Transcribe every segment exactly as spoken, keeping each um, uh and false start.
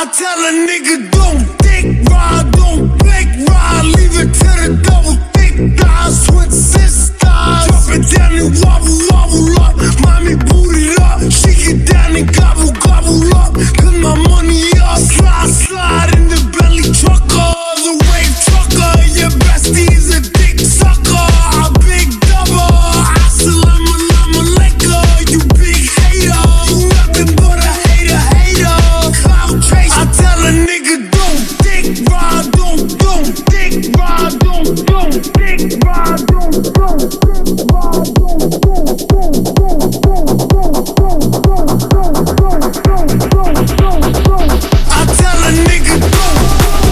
I tell a nigga don't dick ride, don't blink ride, leave it to the double thick thighs, twin sisters. Drop it down and wobble, wobble up. Mommy boot it up, she get down and gobble, gobble up. Cause my money up, slide, slide in the belly trucker, the wave trucker. Your bestie's a dick sucker, a big double. Assalamu alaikum, you big hater. You nothing but a hater, hater. Cloud chase. I tell a nigga don't dick ride, don't, don't dick ride, don't, don't dick ride, don't, don't dick ride, don't, don't, don't, don't, don't, don't, don't, don't, don't, don't. I tell a nigga don't.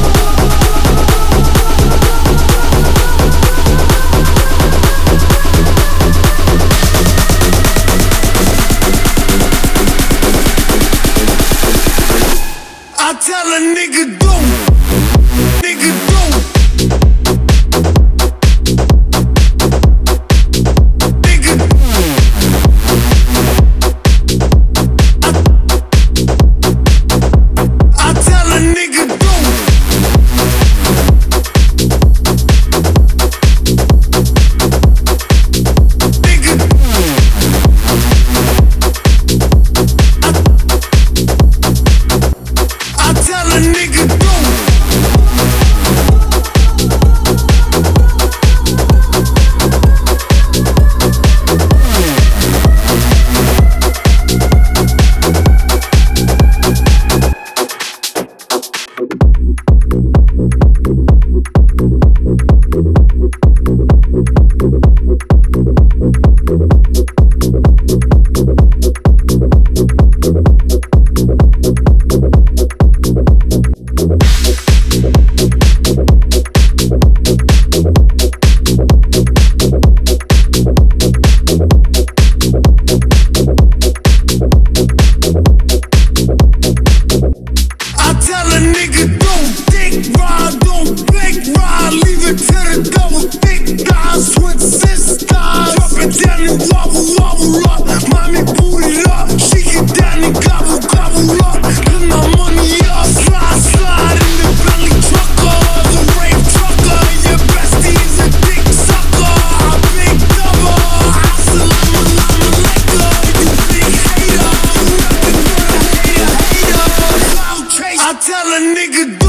I tell a nigga don't, nigga don't, nigga. I, I tell a nigga don't. Nigga. I, I tell a nigga don't. I tell a nigga don't dick ride, don't blink ride, leave it to the double thick thighs, twin sisters. Drop it down and wobble, wobble up. Mommy boot it up, she get down and gobble, gobble up. Cause my money up, slide, slide in the belly trucker, the rave trucker. Your bestie's a dick sucker, a big double. Assalamu alaikum, you big hater. You nothing but a hater, hater. Cloud chase. I tell a nigga